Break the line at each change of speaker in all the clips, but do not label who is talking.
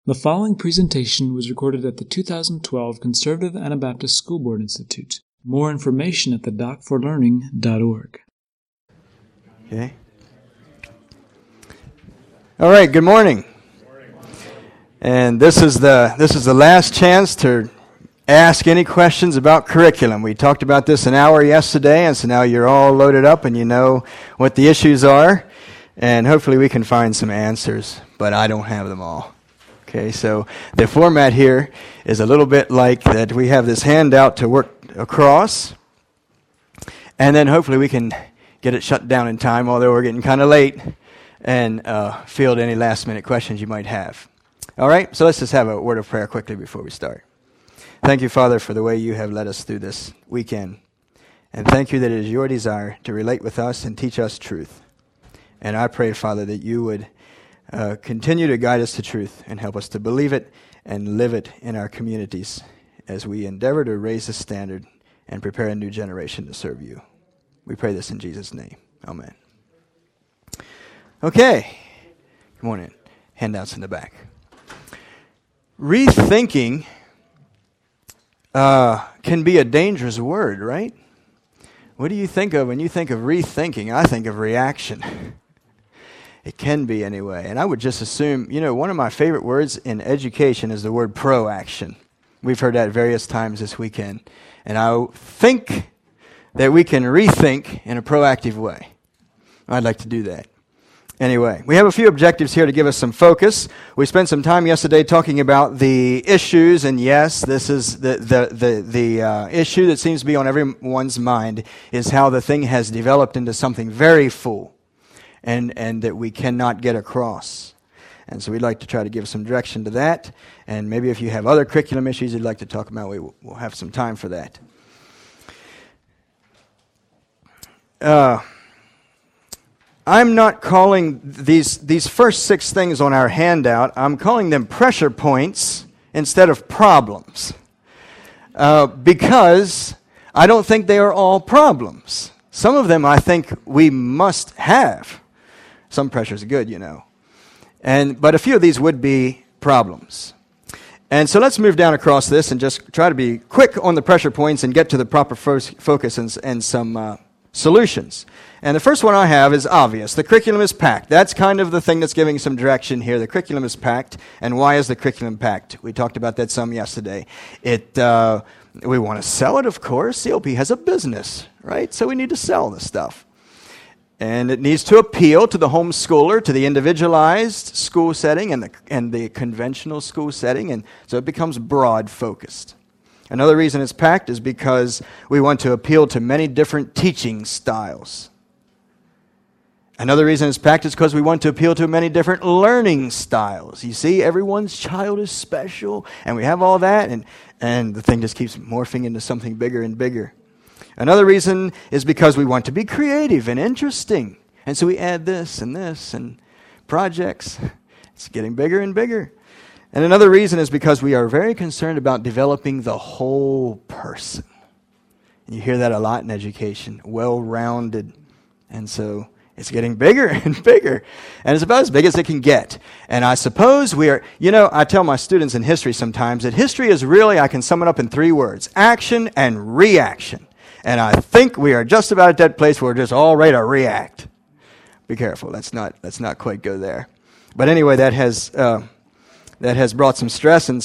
The following presentation was recorded at the 2012 Conservative Anabaptist School Board Institute. More information at thedocforlearning.org.
Okay. All right, good morning. And this is the last chance to ask any questions about curriculum. We talked about this an hour yesterday, and so now you're all loaded up and you know what the issues are, and hopefully we can find some answers, but I don't have them all. Okay, so the format here is a little bit like that. We have this handout to work across, and then hopefully we can get it shut down in time, although we're getting kind of late, and field any last-minute questions you might have. All right, so let's just have a word of prayer quickly before we start. Thank you, Father, for the way you have led us through this weekend, and thank you that it is your desire to relate with us and teach us truth. And I pray, Father, that you would continue to guide us to truth and help us to believe it and live it in our communities as we endeavor to raise the standard and prepare a new generation to serve you. We pray this in Jesus' name. Amen. Okay. Good morning. Handouts in the back. Rethinking can be a dangerous word, right? What do you think of when you think of rethinking? I think of reaction. It can be anyway. And I would just assume, one of my favorite words in education is the word proaction. We've heard that various times this weekend. And I think that we can rethink in a proactive way. I'd like to do that. Anyway, we have a few objectives here to give us some focus. We spent some time yesterday talking about the issues, and yes, this is the issue that seems to be on everyone's mind is how the thing has developed into something very full. And that we cannot get across. And so we'd like to try to give some direction to that. And maybe if you have other curriculum issues you'd like to talk about, we'll have some time for that. I'm not calling these first 6 things on our handout, I'm calling them pressure points instead of problems. Because I don't think they are all problems. Some of them I think we must have. Some pressures are good, but a few of these would be problems. And so let's move down across this and just try to be quick on the pressure points and get to the proper focus and some solutions. And the first one I have is obvious. The curriculum is packed. That's kind of the thing that's giving some direction here. The curriculum is packed. And why is the curriculum packed? We talked about that some yesterday. We want to sell it, of course. COP has a business, right? So we need to sell the stuff. And it needs to appeal to the homeschooler, to the individualized school setting and the conventional school setting, and so it becomes broad-focused. Another reason it's packed is because we want to appeal to many different teaching styles. Another reason it's packed is because we want to appeal to many different learning styles. You see, everyone's child is special, and we have all that, and the thing just keeps morphing into something bigger and bigger. Another reason is because we want to be creative and interesting. And so we add this and projects. It's getting bigger and bigger. And another reason is because we are very concerned about developing the whole person. And you hear that a lot in education, well-rounded. And so it's getting bigger and bigger. And it's about as big as it can get. And I suppose we are, I tell my students in history sometimes that history is really, I can sum it up in 3 words, action and reaction. And I think we are just about at that place where we're just all ready to react. Be careful, let's not quite go there. But anyway, that has brought some stress and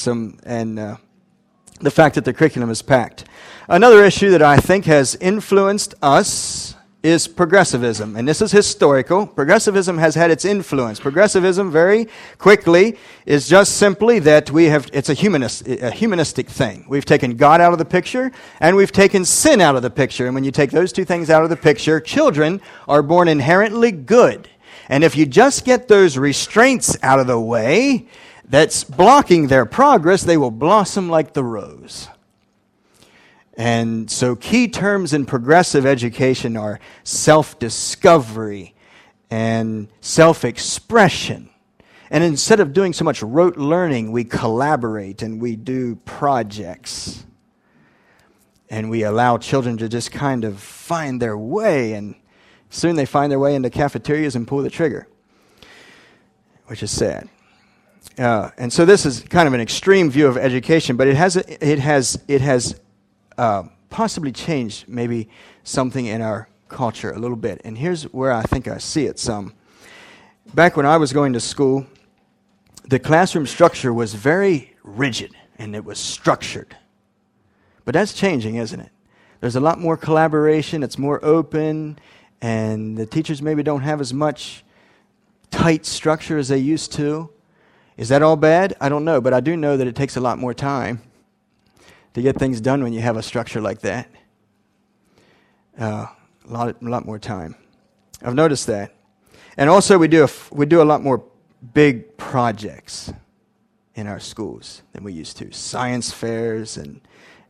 the fact that the curriculum is packed. Another issue that I think has influenced us is progressivism, and this is historical. Progressivism has had its influence. Progressivism, very quickly, is just simply that it's a humanistic thing. We've taken God out of the picture, and we've taken sin out of the picture. And when you take those 2 things out of the picture, children are born inherently good. And if you just get those restraints out of the way that's blocking their progress, they will blossom like the rose. And so key terms in progressive education are self-discovery and self-expression. And instead of doing so much rote learning, we collaborate and we do projects. And we allow children to just kind of find their way, and soon they find their way into cafeterias and pull the trigger, which is sad. And so this is kind of an extreme view of education, but it has possibly changed maybe something in our culture a little bit. And here's where I think I see it some. Back when I was going to school, the classroom structure was very rigid and it was structured. But that's changing, isn't it? There's a lot more collaboration, it's more open, and the teachers maybe don't have as much tight structure as they used to. Is that all bad? I don't know, but I do know that it takes a lot more time to get things done when you have a structure like that. A lot more time. I've noticed that. And also we do a lot more big projects in our schools than we used to. Science fairs and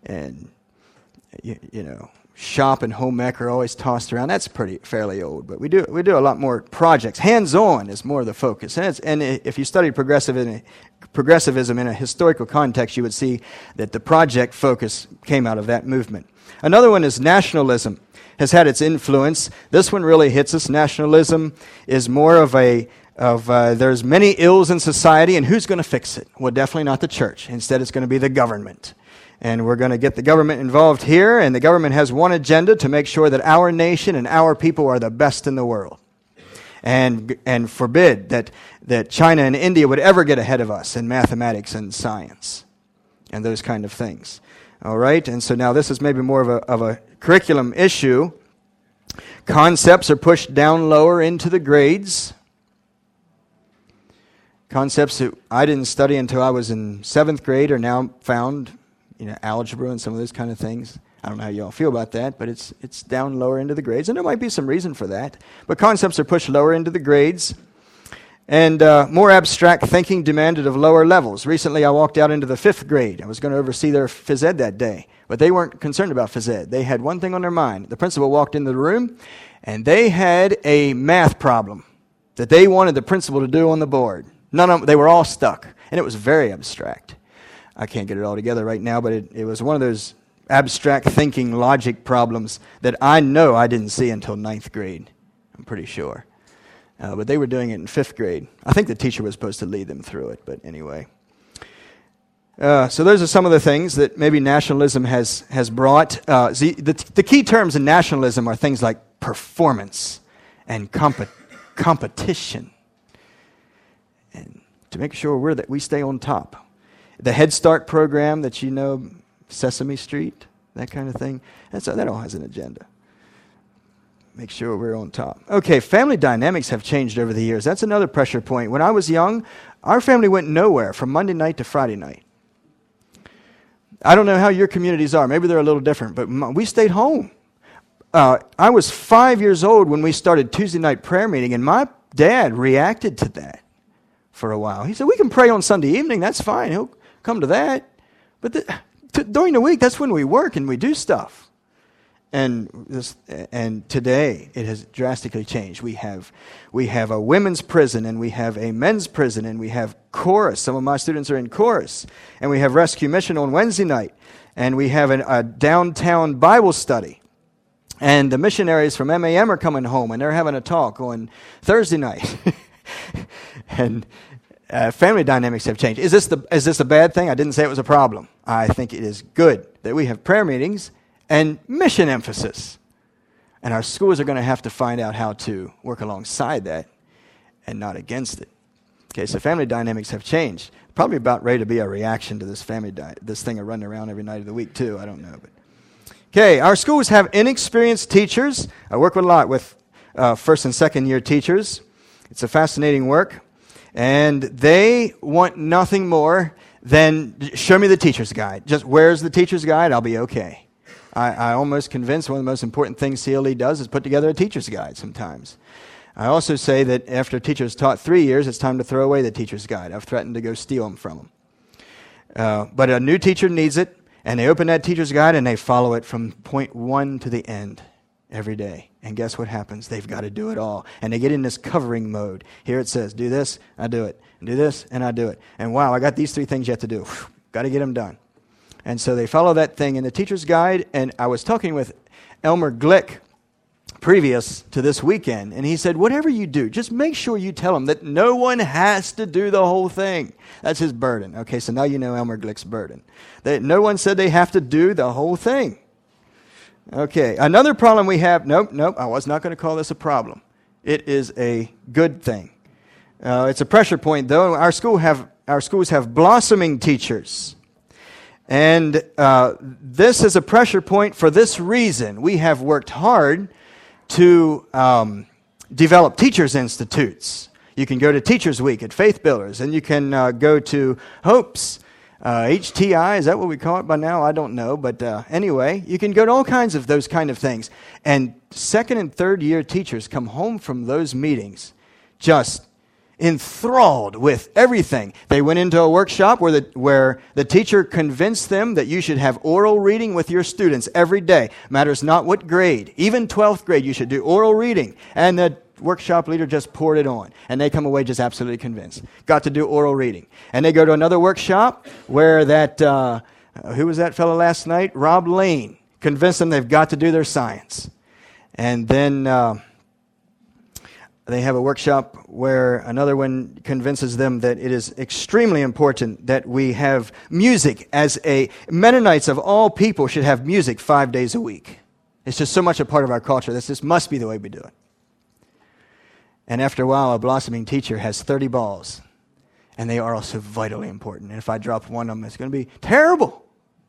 you know, shop and home ec are always tossed around. That's fairly old, but we do a lot more projects. Hands-on is more of the focus. And if you studied progressivism in a historical context, you would see that the project focus came out of that movement. Another one is nationalism. Has had its influence. This one really hits us. Nationalism is more of there's many ills in society, and who's going to fix it? Well, definitely not the church. Instead, it's going to be the government. And we're going to get the government involved here, and the government has one agenda to make sure that our nation and our people are the best in the world. And forbid that China and India would ever get ahead of us in mathematics and science and those kind of things. All right? And so now this is maybe more of a curriculum issue. Concepts are pushed down lower into the grades. Concepts that I didn't study until I was in 7th grade are now found, algebra and some of those kind of things. I don't know how you all feel about that, but it's down lower into the grades, and there might be some reason for that. But concepts are pushed lower into the grades, and more abstract thinking demanded of lower levels. Recently, I walked out into the 5th grade. I was going to oversee their phys ed that day, but they weren't concerned about phys ed. They had one thing on their mind. The principal walked into the room, and they had a math problem that they wanted the principal to do on the board. None of them, they were all stuck, and it was very abstract. I can't get it all together right now, but it was one of those abstract thinking logic problems that I know I didn't see until 9th grade. I'm pretty sure. But they were doing it in 5th grade. I think the teacher was supposed to lead them through it, but anyway. So those are some of the things that maybe nationalism has brought. The key terms in nationalism are things like performance and competition. And to make sure we stay on top. The Head Start program that you know, Sesame Street, that kind of thing, that all has an agenda. Make sure we're on top. Okay, family dynamics have changed over the years. That's another pressure point. When I was young, our family went nowhere from Monday night to Friday night. I don't know how your communities are. Maybe they're a little different, but we stayed home. I was 5 years old when we started Tuesday night prayer meeting, and my dad reacted to that for a while. He said, we can pray on Sunday evening. That's fine. He'll come to that. But during the week, that's when we work and we do stuff. And today it has drastically changed. We have a women's prison, and we have a men's prison, and we have chorus. Some of my students are in chorus, and we have rescue mission on Wednesday night, and we have a downtown Bible study, and the missionaries from MAM are coming home, and they're having a talk on Thursday night, and family dynamics have changed. Is this a bad thing? I didn't say it was a problem. I think it is good that we have prayer meetings and mission emphasis. And our schools are going to have to find out how to work alongside that and not against it. Okay, so family dynamics have changed. Probably about ready to be a reaction to this this thing of running around every night of the week too. I don't know. But okay, our schools have inexperienced teachers. I work a lot with first and second year teachers. It's a fascinating work. And they want nothing more than show me the teacher's guide. Just where's the teacher's guide? I'll be okay. I almost convinced one of the most important things CLE does is put together a teacher's guide sometimes. I also say that after a teacher's taught 3 years, it's time to throw away the teacher's guide. I've threatened to go steal them from them. But a new teacher needs it, and they open that teacher's guide and they follow it from point 1 to the end every day. And guess what happens? They've got to do it all. And they get in this covering mode. Here it says, do this, I do it. Do this, and I do it. And wow, I got these 3 things you have to do. Got to get them done. And so they follow that thing in the teacher's guide. And I was talking with Elmer Glick previous to this weekend. And he said, whatever you do, just make sure you tell them that no one has to do the whole thing. That's his burden. Okay, so now you know Elmer Glick's burden. That no one said they have to do the whole thing. Okay, another problem we have, nope, I was not going to call this a problem. It is a good thing. It's a pressure point, though. Our schools have blossoming teachers. And this is a pressure point for this reason. We have worked hard to develop teachers' institutes. You can go to Teachers Week at Faith Builders, and you can go to Hope's, HTI, is that what we call it by now? I don't know, but anyway, you can go to all kinds of those kind of things. And second and third year teachers come home from those meetings just enthralled with everything. They went into a workshop where the teacher convinced them that you should have oral reading with your students every day. Matters not what grade. Even 12th grade, you should do oral reading. And the workshop leader just poured it on. And they come away just absolutely convinced. Got to do oral reading. And they go to another workshop where that, who was that fellow last night? Rob Lane. Convinced them they've got to do their science. And then they have a workshop where another one convinces them that it is extremely important that we have music Mennonites of all people should have music 5 days a week. It's just so much a part of our culture. This must be the way we do it. And after a while, a blossoming teacher has 30 balls. And they are also vitally important. And if I drop one of them, it's going to be terrible.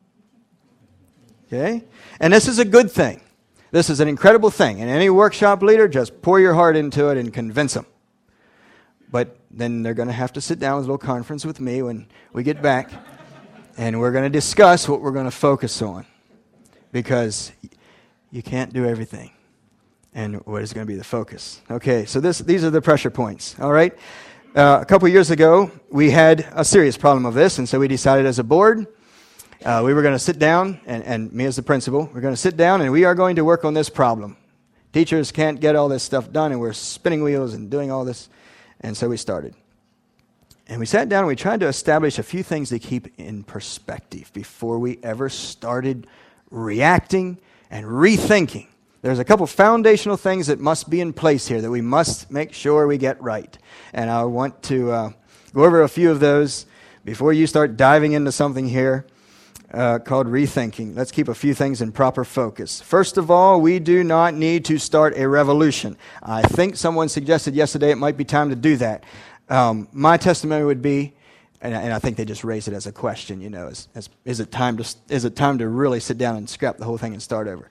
Okay? And this is a good thing. This is an incredible thing. And any workshop leader, just pour your heart into it and convince them. But then they're going to have to sit down with a little conference with me when we get back. And we're going to discuss what we're going to focus on. Because you can't do everything. And what is going to be the focus. Okay, so these are the pressure points. All right? A couple years ago, we had a serious problem of this. And so we decided as a board, we were going to sit down, and me as the principal, we're going to sit down and we are going to work on this problem. Teachers can't get all this stuff done, and we're spinning wheels and doing all this. And so we started. And we sat down and we tried to establish a few things to keep in perspective before we ever started reacting and rethinking. There's a couple foundational things that must be in place here that we must make sure we get right. And I want to go over a few of those before you start diving into something here. Called rethinking. Let's keep a few things in proper focus. First of all, we do not need to start a revolution. I think someone suggested yesterday it might be time to do that. My testimony would be, and I think they just raised it as a question, you know, is it time to really sit down and scrap the whole thing and start over?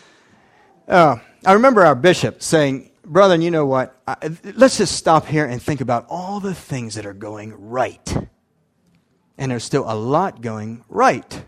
I remember our bishop saying, brother, you know what? Let's just stop here and think about all the things that are going right. And there's still a lot going right.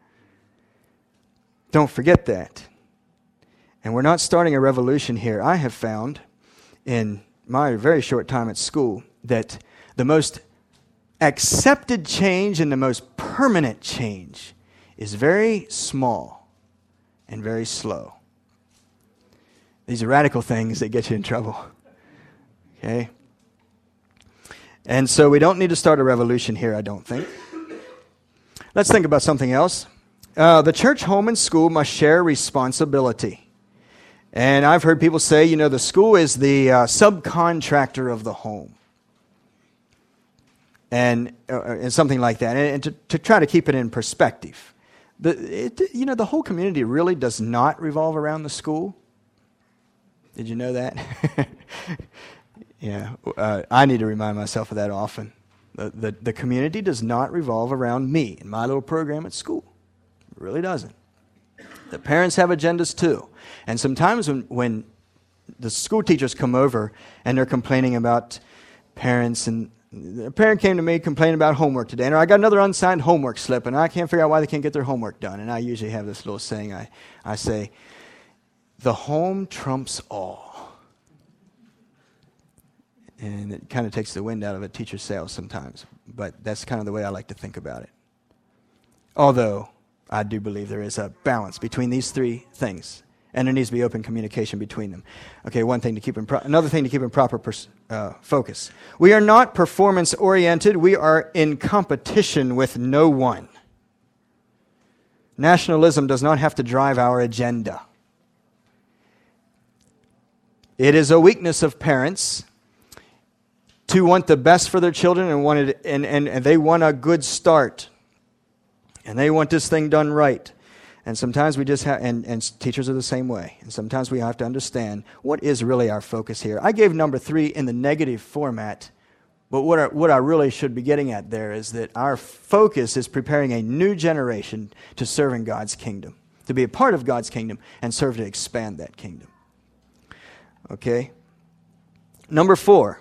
Don't forget that. And we're not starting a revolution here. I have found in my very short time at school that the most accepted change and the most permanent change is very small and very slow. These are radical things that get you in trouble. Okay? And so we don't need to start a revolution here, I don't think. Let's think about something else. The church, home, and school must share responsibility. And I've heard people say, you know, the school is the subcontractor of the home. And something like that. And to try to keep it in perspective. The whole community really does not revolve around the school. Did you know that? Yeah, I need to remind myself of that often. The community does not revolve around me and my little program at school. It really doesn't. The parents have agendas too. And sometimes when the school teachers come over and they're complaining about parents, and a parent came to me complaining about homework today, and I got another unsigned homework slip, and I can't figure out why they can't get their homework done. And I usually have this little saying, I say, the home trumps all. And it kind of takes the wind out of a teacher's sails sometimes. But that's kind of the way I like to think about it. Although, I do believe there is a balance between these three things. And there needs to be open communication between them. Okay, another thing to keep in proper focus. We are not performance-oriented. We are in competition with no one. Nationalism does not have to drive our agenda. It is a weakness of parents to want the best for their children and they want a good start. And they want this thing done right. And sometimes we just have, and teachers are the same way. And sometimes we have to understand what is really our focus here. I gave number 3 in the negative format, but what I really should be getting at there is that our focus is preparing a new generation to serve in God's kingdom, to be a part of God's kingdom and serve to expand that kingdom. Okay? Number 4.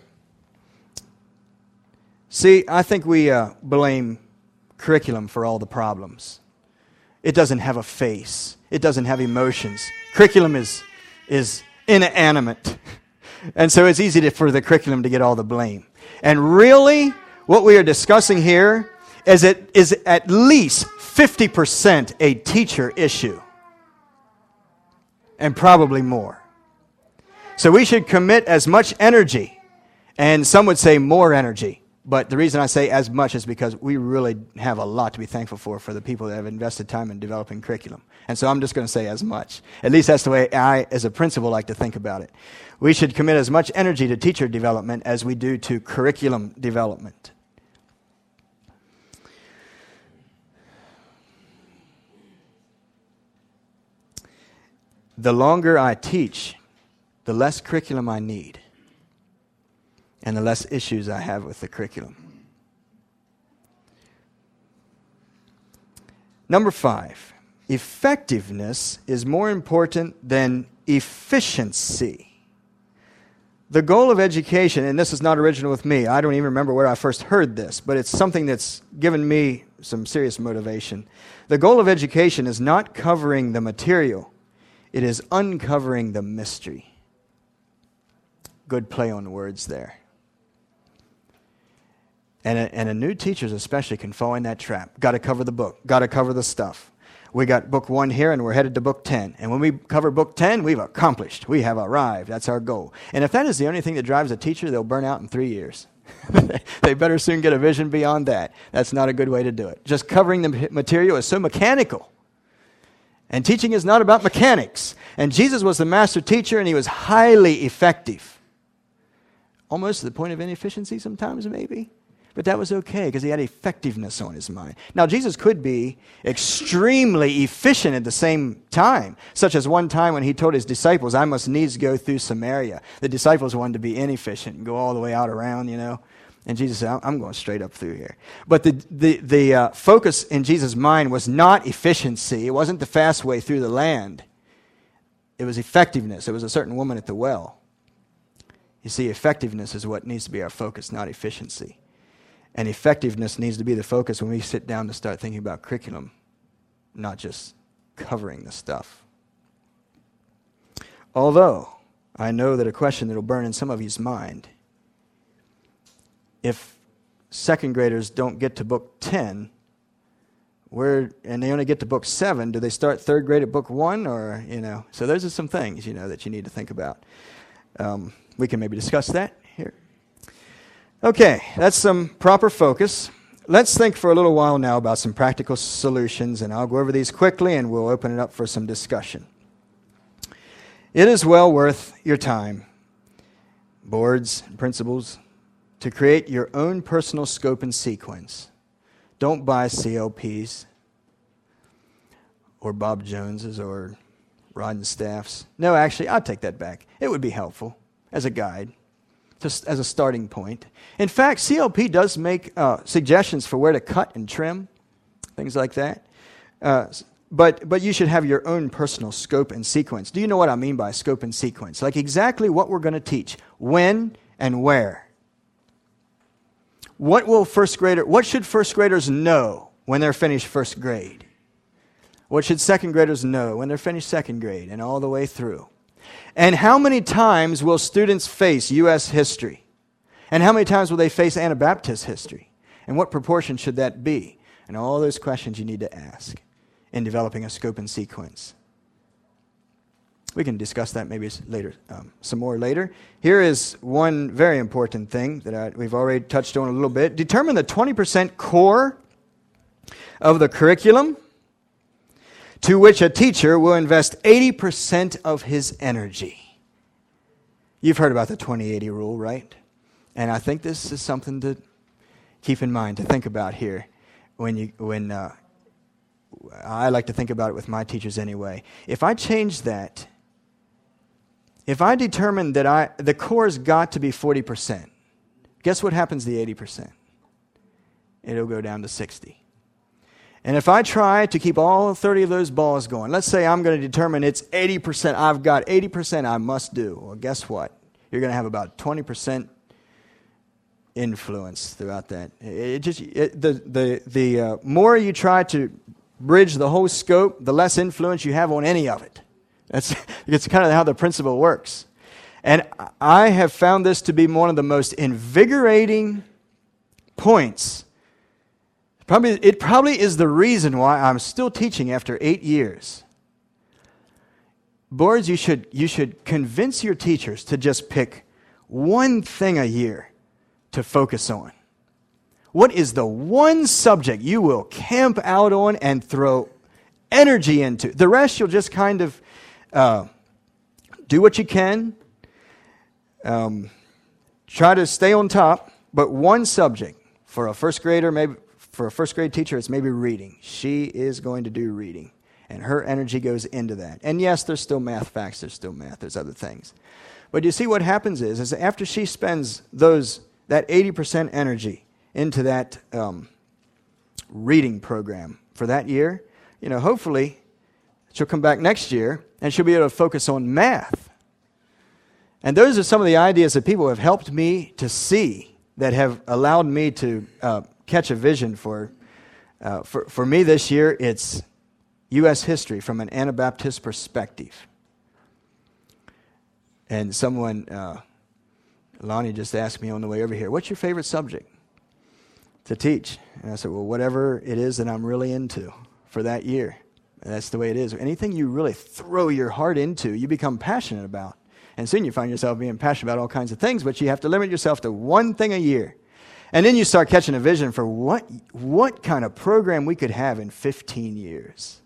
See, I think we blame curriculum for all the problems. It doesn't have a face. It doesn't have emotions. Curriculum is inanimate. And so it's easy for the curriculum to get all the blame. And really, what we are discussing here is at least 50% a teacher issue. And probably more. So we should commit as much energy, and some would say more energy. But the reason I say as much is because we really have a lot to be thankful for the people that have invested time in developing curriculum. And so I'm just going to say as much. At least that's the way I, as a principal, like to think about it. We should commit as much energy to teacher development as we do to curriculum development. The longer I teach, the less curriculum I need. And the less issues I have with the curriculum. Number 5, effectiveness is more important than efficiency. The goal of education, and this is not original with me, I don't even remember where I first heard this, but it's something that's given me some serious motivation. The goal of education is not covering the material, it is uncovering the mystery. Good play on words there. And a new teachers especially can fall in that trap. Got to cover the book. Got to cover the stuff. We got book 1 here and we're headed to book 10. And when we cover book 10, we've accomplished. We have arrived. That's our goal. And if that is the only thing that drives a teacher, they'll burn out in 3 years. They better soon get a vision beyond that. That's not a good way to do it. Just covering the material is so mechanical. And teaching is not about mechanics. And Jesus was the master teacher and he was highly effective. Almost to the point of inefficiency sometimes maybe. But that was okay because he had effectiveness on his mind. Now, Jesus could be extremely efficient at the same time, such as one time when he told his disciples, I must needs go through Samaria. The disciples wanted to be inefficient and go all the way out around, And Jesus said, I'm going straight up through here. But the focus in Jesus' mind was not efficiency. It wasn't the fast way through the land. It was effectiveness. It was a certain woman at the well. You see, effectiveness is what needs to be our focus, not efficiency. And effectiveness needs to be the focus when we sit down to start thinking about curriculum, not just covering the stuff. Although, I know that a question that will burn in some of you's mind, if second graders don't get to book 10, and they only get to book 7, do they start third grade at book 1? Or, so those are some things, that you need to think about. We can maybe discuss that here. Okay, that's some proper focus. Let's think for a little while now about some practical solutions, and I'll go over these quickly and we'll open it up for some discussion. It is well worth your time, boards and principals, to create your own personal scope and sequence. Don't buy CLPs or Bob Jones's or Rod and Staff's. No, actually, I'll take that back. It would be helpful as a guide. Just as a starting point. In fact, CLP does make suggestions for where to cut and trim, things like that. But you should have your own personal scope and sequence. Do you know what I mean by scope and sequence? Like exactly what we're going to teach, when and where. What should first graders know when they're finished first grade? What should second graders know when they're finished second grade and all the way through? And how many times will students face U.S. history? And how many times will they face Anabaptist history? And what proportion should that be? And all those questions you need to ask in developing a scope and sequence. We can discuss that maybe later, some more later. Here is one very important thing that we've already touched on a little bit. Determine the 20% core of the curriculum to which a teacher will invest 80% of his energy. You've heard about the 20-80 rule, right? And I think this is something to keep in mind, to think about here. When I like to think about it with my teachers anyway. If I change that, if I determine that the core's got to be 40%, guess what happens to the 80%? It'll go down to 60. And if I try to keep all 30 of those balls going, let's say I'm going to determine it's 80%, I've got 80% I must do. Well, guess what? You're going to have about 20% influence throughout that. The more you try to bridge the whole scope, the less influence you have on any of it. It's kind of how the principle works. And I have found this to be one of the most invigorating points. It probably is the reason why I'm still teaching after 8 years. Boards, you should convince your teachers to just pick one thing a year to focus on. What is the one subject you will camp out on and throw energy into? The rest you'll just kind of do what you can. Try to stay on top, but one subject for a first grader, maybe for a first grade teacher, it's maybe reading. She is going to do reading, and her energy goes into that. And yes, there's still math facts, there's still math, there's other things. But you see what happens is after she spends that 80% energy into that reading program for that year, hopefully she'll come back next year and she'll be able to focus on math. And those are some of the ideas that people have helped me to see, that have allowed me to catch a vision for me this year. It's U.S. history from an Anabaptist perspective. And someone, Lonnie just asked me on the way over here, what's your favorite subject to teach? And I said, well, whatever it is that I'm really into for that year. And that's the way it is. Anything you really throw your heart into, you become passionate about. And soon you find yourself being passionate about all kinds of things, but you have to limit yourself to one thing a year. And then you start catching a vision for what kind of program we could have in 15 years.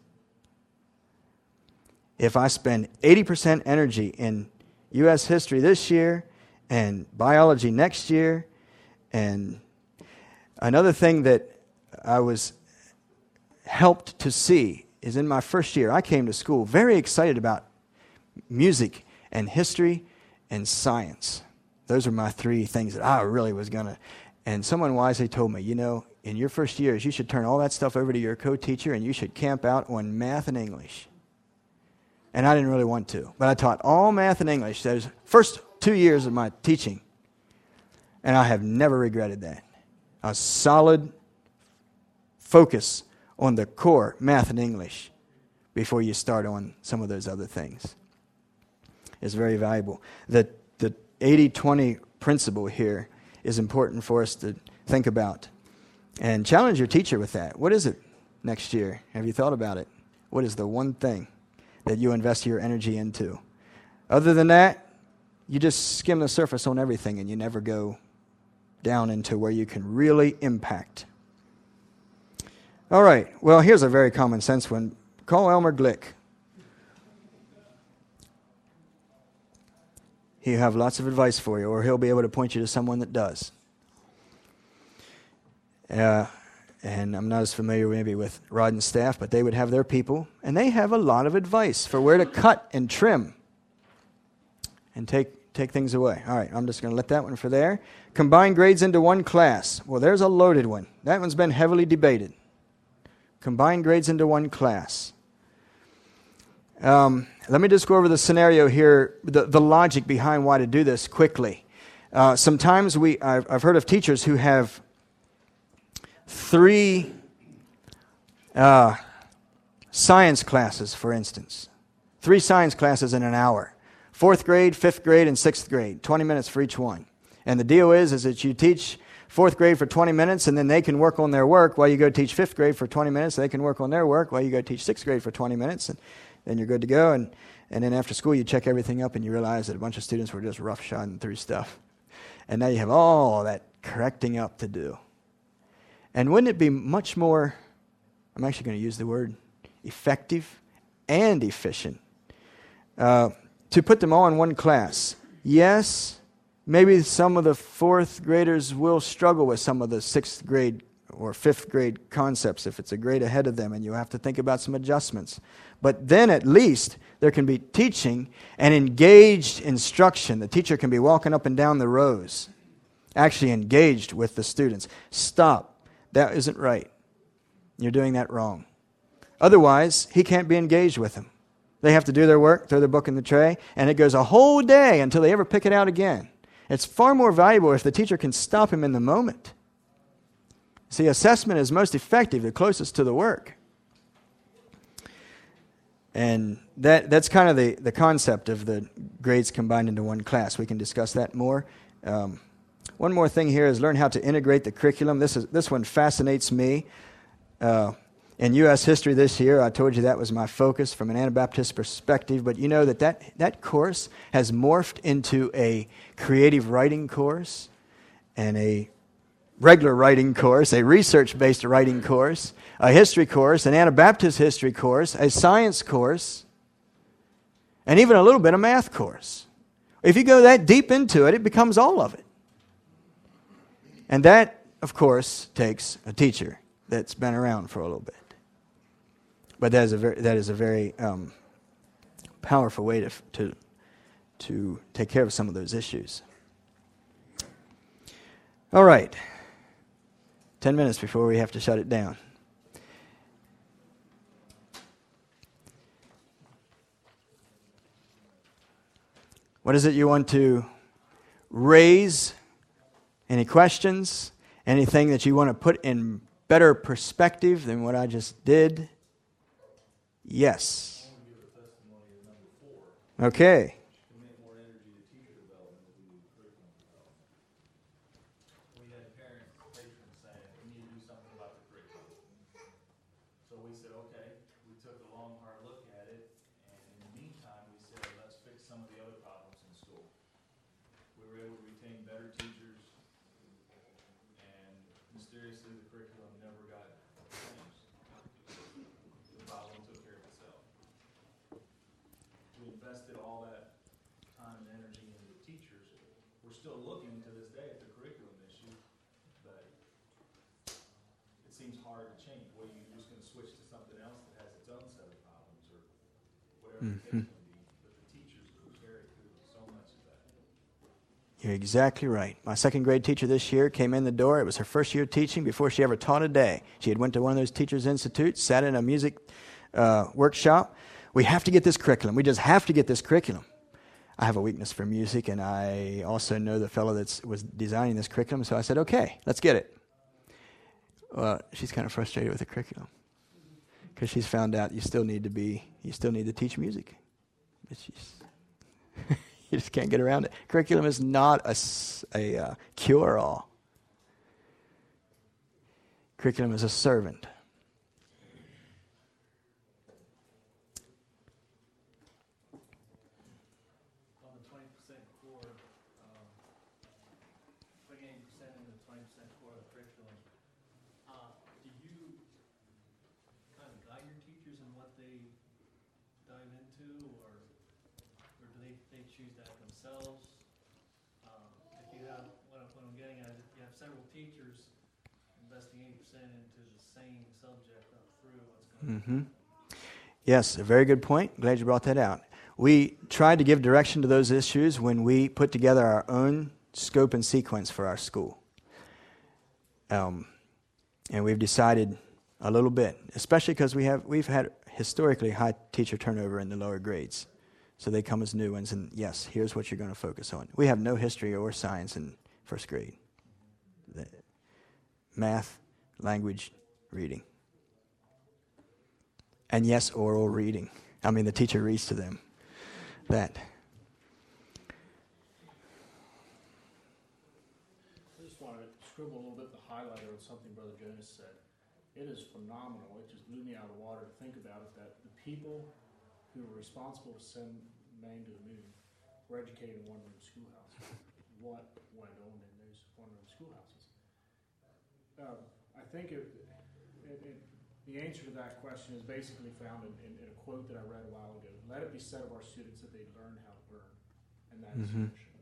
If I spend 80% energy in U.S. history this year and biology next year, and another thing that I was helped to see is in my first year, I came to school very excited about music and history and science. Those are my three things that I really was going to. And someone wisely told me, in your first years, you should turn all that stuff over to your co-teacher and you should camp out on math and English. And I didn't really want to. But I taught all math and English those first 2 years of my teaching. And I have never regretted that. A solid focus on the core, math and English, before you start on some of those other things is very valuable. The 80-20 principle here is important for us to think about. And challenge your teacher with that. What is it next year? Have you thought about it? What is the one thing that you invest your energy into? Other than that, you just skim the surface on everything and you never go down into where you can really impact. All right, well, here's a very common sense one. Call Elmer Glick. He'll have lots of advice for you, or he'll be able to point you to someone that does. And I'm not as familiar maybe with Rod and staff, but they would have their people, and they have a lot of advice for where to cut and trim and take things away. All right, I'm just going to let that one for there. Combine grades into one class. Well, there's a loaded one. That one's been heavily debated. Combine grades into one class. Let me just go over the scenario here, the logic behind why to do this quickly. Sometimes I've heard of teachers who have 3 science classes, for instance. 3 science classes in an hour. 4th grade, 5th grade, and 6th grade. 20 minutes for each one. And the deal is that you teach 4th grade for 20 minutes, and then they can work on their work while you go teach 5th grade for 20 minutes. They can work on their work while you go teach 6th grade for 20 minutes, and then you're good to go. And then after school, you check everything up, and you realize that a bunch of students were just roughshod through stuff. And now you have all that correcting up to do. And wouldn't it be much more, I'm actually going to use the word effective and efficient, to put them all in one class? Yes, maybe some of the fourth graders will struggle with some of the sixth grade or fifth grade concepts if it's a grade ahead of them, and you have to think about some adjustments. But then at least there can be teaching and engaged instruction. The teacher can be walking up and down the rows, actually engaged with the students. Stop. That isn't right. You're doing that wrong. Otherwise, he can't be engaged with them. They have to do their work, throw their book in the tray, and it goes a whole day until they ever pick it out again. It's far more valuable if the teacher can stop him in the moment. See, assessment is most effective, the closest to the work. And that's kind of the concept of the grades combined into one class. We can discuss that more. One more thing here is learn how to integrate the curriculum. This one fascinates me. In U.S. history this year, I told you that was my focus from an Anabaptist perspective, but you know that course has morphed into a creative writing course and a regular writing course, a research-based writing course, a history course, an Anabaptist history course, a science course, and even a little bit of math course. If you go that deep into it, it becomes all of it. And that, of course, takes a teacher that's been around for a little bit. But that is a very powerful way to take care of some of those issues. All right. 10 minutes before we have to shut it down. What is it you want to raise? Any questions? Anything that you want to put in better perspective than what I just did? Yes. Okay. Mm-hmm. You're exactly right. My second grade teacher this year came in the door. It was her first year teaching before she ever taught a day. She had went to one of those teachers' institutes, sat in a music workshop. We have to get this curriculum. We just have to get this curriculum. I have a weakness for music, and I also know the fellow that was designing this curriculum, so I said, okay, let's get it. She's kind of frustrated with the curriculum because she's found out you still need to teach music. But you just can't get around it. Curriculum is not a cure-all. Curriculum is a servant.
On the 20% core, putting 80% into the 20% core of the curriculum, do you kind of guide your teachers in what they dive into, or do they choose that themselves? If you have, what I'm getting at is if you have several teachers investing 80% into the same subject up through, what's going to happen?
Yes, a very good point. Glad you brought that out. We tried to give direction to those issues when we put together our own scope and sequence for our school. And we've decided a little bit, especially because we've had historically high teacher turnover in the lower grades. So they come as new ones, and yes, here's what you're going to focus on. We have no history or science in first grade. Math, language, reading. And yes, oral reading. I mean, the teacher reads to them. That.
I just want to scribble a little bit the highlighter of something Brother Jonas said. It is phenomenal. It just blew me out of the water to think about it, that the people who were responsible to send Maine to the moon were educated in one-room schoolhouses. What went on in those one-room schoolhouses? I think the answer to that question is basically found in a quote that I read a while ago. Let it be said of our students that they learn how to learn, and that is sufficient.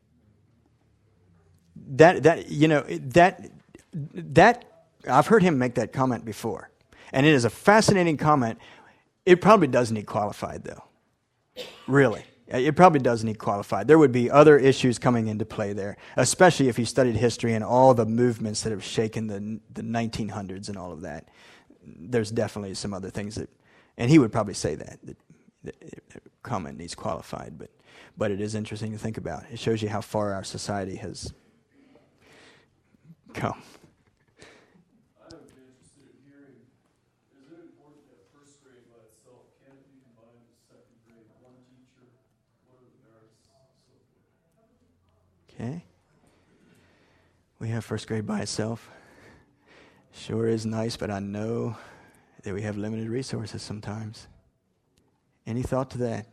that I've heard him make that comment before, and it is a fascinating comment. It probably does need qualified, though. Really, it probably does need qualified. There would be other issues coming into play there, especially if you studied history and all the movements that have shaken the 1900s and all of that. There's definitely some other things that, and he would probably say that comment needs qualified, but it is interesting to think about. It shows you how far our society has come.
I would be interested in hearing, is it important that first grade by itself, can it be combined with second grade, one teacher, what are the merits, so forth?
Okay. We have first grade by itself. Sure is nice, but I know that we have limited resources sometimes. Any thought to that?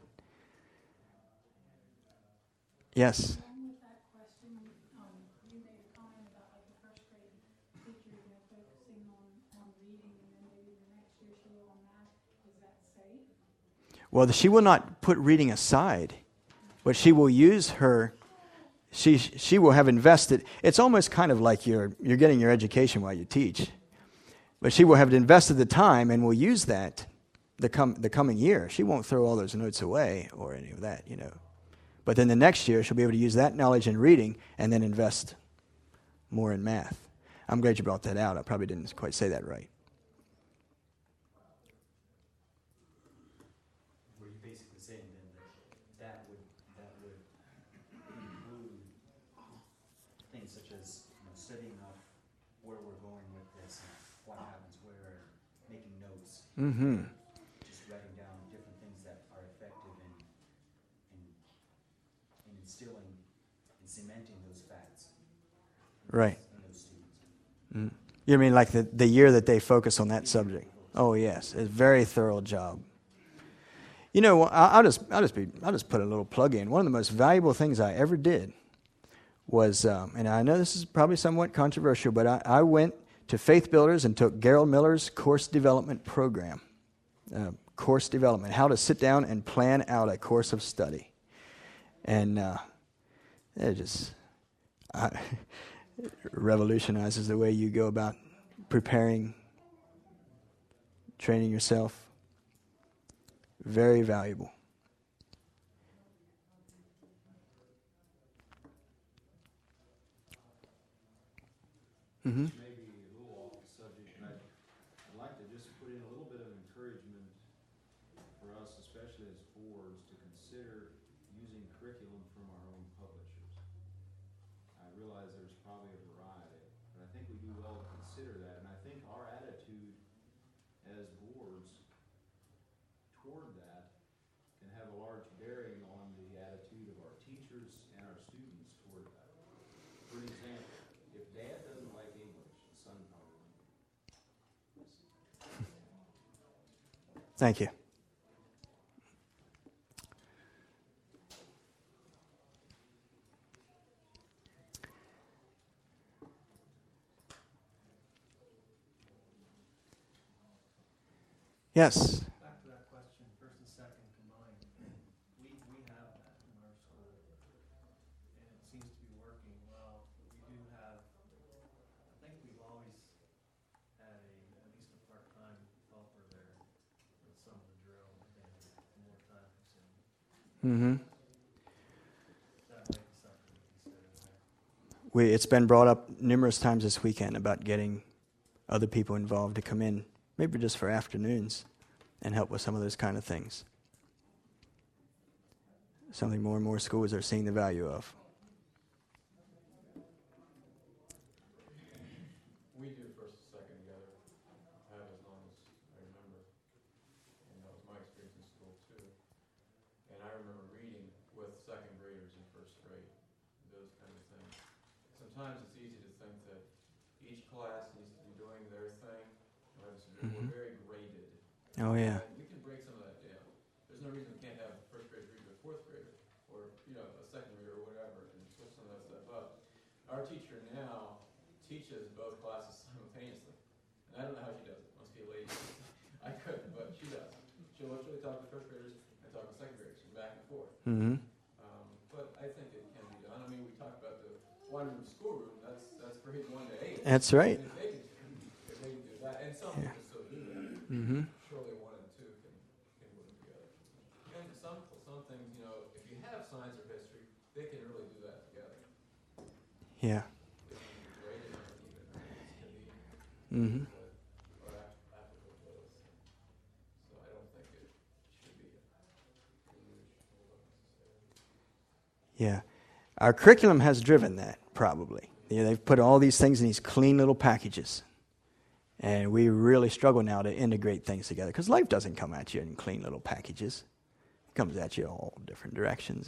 Yes.
Along with that question, you made a comment about like the first grade teacher, focusing on reading, and then maybe the next year she will on math. Is that safe?
Well, she will not put reading aside, but she will use her. She will have invested. It's almost kind of like you're getting your education while you teach, but she will have invested the time and will use that the coming year. She won't throw all those notes away or any of that, But then the next year, she'll be able to use that knowledge in reading and then invest more in math. I'm glad you brought that out. I probably didn't quite say that right.
Were you basically saying then that would include things such as setting up where we're going with this and what happens where, making notes,
Mm-hmm.
just writing down different things that are effective in instilling and cementing those facts
Right.
in those students.
Mm. You mean like the year that they focus on that subject? Oh yes, it's a very thorough job. I'll just put a little plug in. One of the most valuable things I ever did was, and I know this is probably somewhat controversial, but I went to Faith Builders and took Gerald Miller's course development program. Course development, how to sit down and plan out a course of study. And it just revolutionizes the way you go about preparing, training yourself. Very valuable. Mm-hmm.
Maybe a little off the subject, but I'd like to just put in a little bit of encouragement for us, especially as boards, to consider using curriculum from our own publishers. I realize there's probably a variety, but I think we do well to consider that, and I think our attitude as boards toward that can have a large bearing on the attitude of our teachers and our students toward that. For example, if Dad doesn't like English, the son probably won't.
Thank you. Yes.
Back to that question, first and second combined, we have that in our school, and it seems to be working well. We do have, I think we've always had at least a part-time helper there with some of the drill and more time consuming.
Mm-hmm.
That might be something to consider there.
It's been brought up numerous times this weekend about getting other people involved to come in, maybe just for afternoons, and help with some of those kind of things. Something more and more schools are seeing the value of.
We do first and second together, have as long as I remember. And that was my experience in school too. And I remember reading with second graders in first grade, those kind of things. Sometimes it's easy to think that each class needs to be doing their thing. We're very graded.
Oh, yeah.
And we can break some of that down. There's no reason we can't have a first grader read with a fourth grader, or a second grader or whatever, and switch some of that stuff up. Our teacher now teaches both classes simultaneously, and I don't know how she does it. Must be a lady. I couldn't, but she does. She'll literally talk to first graders and talk to second graders, back and forth.
Mm-hmm.
But I think it can be done. I mean, we talked about the one-room schoolroom.
That's right.
If they can do that, and some
Yeah.
people still do that.
Mm-hmm.
Surely one and two can work together. And some things, you know, if you have science or history, they can really do that together.
Yeah.
If you grade it even, it's convenient.
Mm-hmm.
Or applicable to us. So I don't think it should be a huge hold up necessarily.
Yeah. Our curriculum has driven that, probably. They've put all these things in these clean little packages. And we really struggle now to integrate things together because life doesn't come at you in clean little packages. It comes at you all different directions.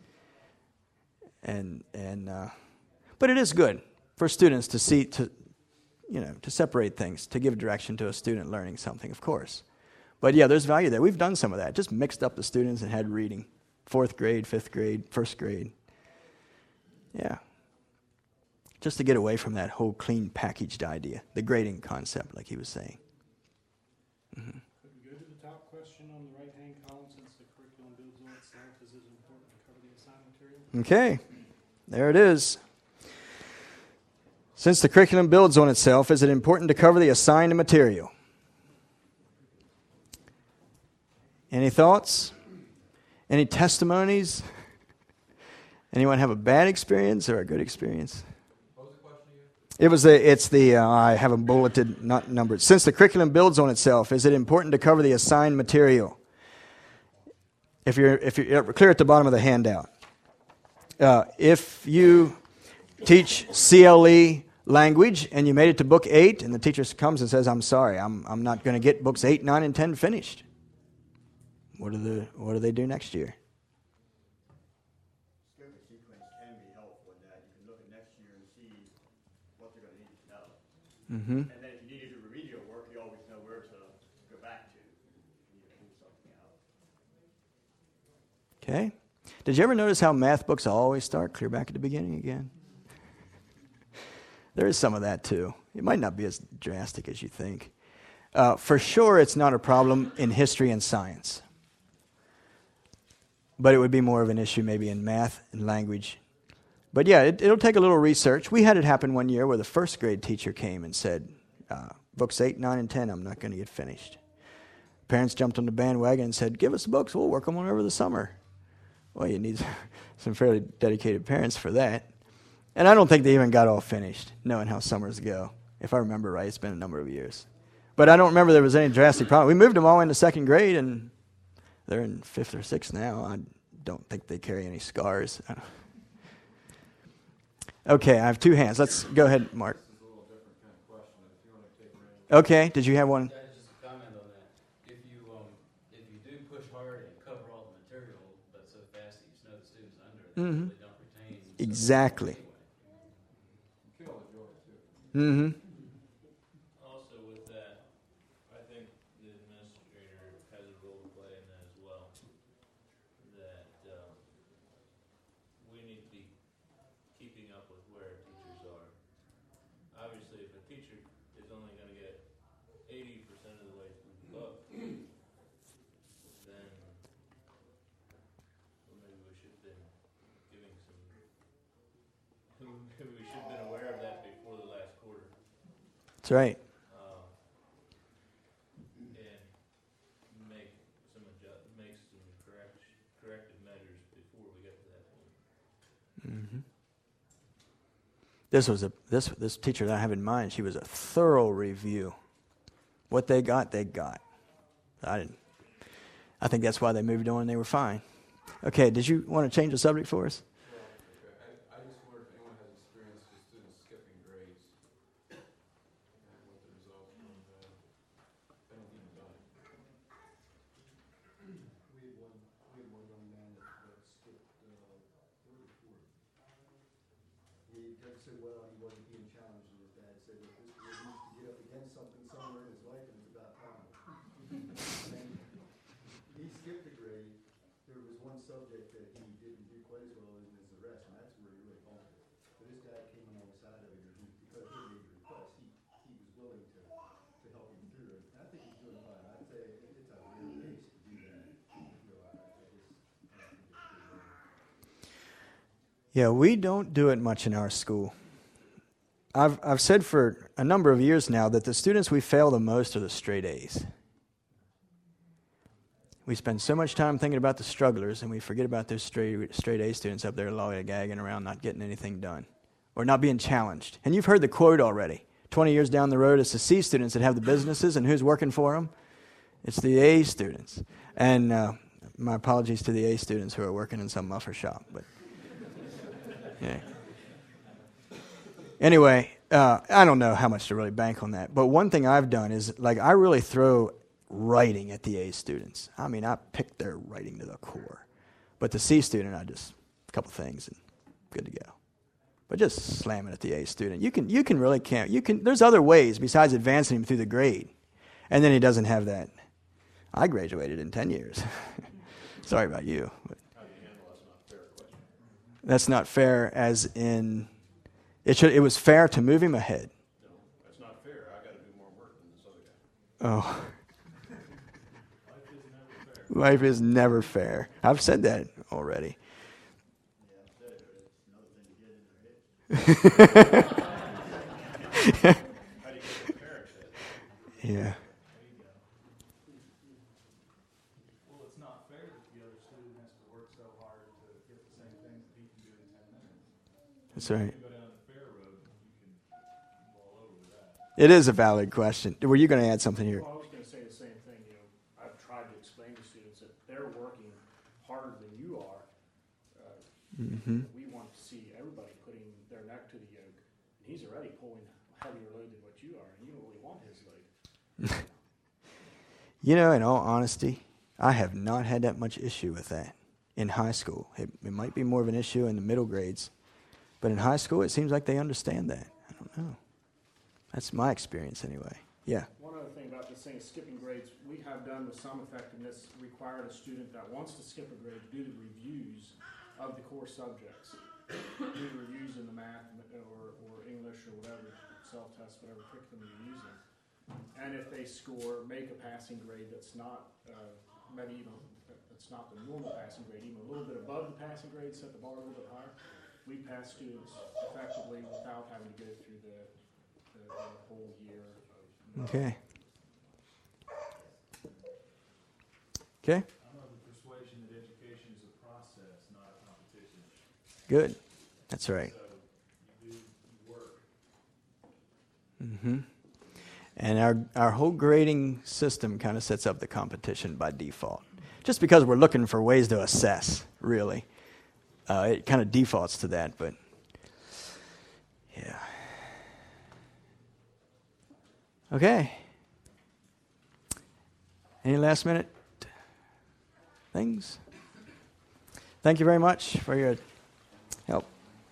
But it is good for students to see, to separate things, to give direction to a student learning something, of course. But yeah, there's value there. We've done some of that. Just mixed up the students and had reading. 4th grade, 5th grade, 1st grade. Yeah. Just to get away from that whole clean packaged idea, the grading concept, like he was saying. Mm-hmm.
Could we go to the top question on the right-hand column, since the curriculum builds on itself, is it important to cover the assigned material?
Okay, there it is. Since the curriculum builds on itself, is it important to cover the assigned material? Any thoughts? Any testimonies? Anyone have a bad experience or a good experience?
What was the question again?
I have them bulleted, not numbered. Since the curriculum builds on itself, is it important to cover the assigned material? If you're clear at the bottom of the handout. If you teach CLE language and you made it to book 8 and the teacher comes and says, I'm sorry, I'm not going to get books 8, 9, and 10 finished. What do they do next year?
Schedule sequence can be helpful in that you can look at next year and see what they're going to need to know.
Mm-hmm.
And then if you need to do remedial work, you always know where to go back to. If you need to move something out.
Okay. Did you ever notice how math books always start clear back at the beginning again? There is some of that too. It might not be as drastic as you think. For sure, it's not a problem in history and science. But it would be more of an issue maybe in math and language. But yeah, it'll take a little research. We had it happen one year where the 1st grade teacher came and said, books 8, 9, and 10, I'm not going to get finished. Parents jumped on the bandwagon and said, give us the books, we'll work them on over the summer. Well, you need some fairly dedicated parents for that. And I don't think they even got all finished, knowing how summers go. If I remember right, it's been a number of years. But I don't remember there was any drastic problem. We moved them all into 2nd grade, and they're in 5th or 6th now. I don't think they carry any scars. Okay, I have 2 hands. Let's go ahead, Mark.
This is a little different kind of question, but if you want to take range.
Okay, did you have one?
Yeah, just a comment on that. If you do push hard and cover all the material, but so fast that you snow the students under, they
Mm-hmm.
really don't retain.
Exactly.
Kill the joy too.
Mm-hmm.
Also with that, I think the administrator has a role to play in that as well. That we need to be keeping up with where teachers are. Obviously, if a teacher is only going to get 80% of the way through the book, then maybe we should have been giving some. Maybe we should have been aware of that before the last quarter.
That's right.
And make some corrective measures before we get to that point.
Mm-hmm. This teacher that I have in mind, she was a thorough review. What they got, they got. I think that's why they moved on and they were fine. Okay, did you want to change the subject for us?
I just wonder if anyone has experience with students skipping grades and what the results from the penalty and fine.
We had one young man that skipped third or fourth.
He said, well, he wasn't being challenged, and his dad said, well, this kid needs to get up against something somewhere in his life, and it's about time. And he skipped a grade. There was one subject that he didn't do quite as well as the rest, and that's where he really faltered. But his dad came on the side of it, and because he made the request, he was willing to help him through it. And I think he's doing fine. I'd say it's a real pace to do that. I don't think it's pretty good.
Yeah, we don't do it much in our school. I've said for a number of years now that the students we fail the most are the straight A's. We spend so much time thinking about the strugglers, and we forget about those straight A students up there lollygagging around, not getting anything done, or not being challenged. And you've heard the quote already. 20 years down the road, it's the C students that have the businesses, and who's working for them? It's the A students. And my apologies to the A students who are working in some muffler shop. But yeah. Anyway, I don't know how much to really bank on that. But one thing I've done is, like, I really throw writing at the A students. I mean, I pick their writing to the core. But the C student, I just, a couple things and good to go. But just slam it at the A student. You can really can't. There's other ways besides advancing him through the grade. And then he doesn't have that. I graduated in 10 years. Sorry about you. But that's not fair as in, it was fair to move him ahead.
No, that's not fair. I got to do more work than this other guy.
Oh. Life is never fair. I've said that already. Yeah.
Well, it's not fair that the other student has to work so hard to get the same things that he can do in 10 minutes.
That's right.
If you go down the fair road, you can all over with that.
It is a valid question. Were you going to add something here?
Well, I was going to say the same thing. I've tried to explain to students that they're working harder than you are. We want to see everybody putting their neck to the yoke. And he's already pulling a heavier load than what you are, and you don't really want his load.
You know, in all honesty, I have not had that much issue with that in high school. It might be more of an issue in the middle grades, but in high school, it seems like they understand that. I don't know. That's my experience anyway. Yeah.
One other thing about this thing, skipping grades, we have done with some effectiveness required a student that wants to skip a grade to do the reviews of the core subjects. Do the reviews in the math or English or whatever, self-test, whatever curriculum you're using. And if they score, make a passing grade that's not that's not the normal passing grade, even a little bit above the passing grade, set the bar a little bit higher. We pass students effectively without having to go through the whole year of
Okay. Okay.
I'm of the persuasion that education is a process, not a competition.
Good. That's right.
So you do work.
Mm-hmm. And our whole grading system kind of sets up the competition by default. Just because we're looking for ways to assess, really. It kind of defaults to that, but yeah. Okay. Any last minute things? Thank you very much for your help.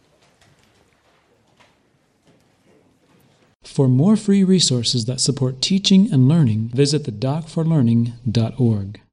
For more free resources that support teaching and learning, visit thedoc4learning.org.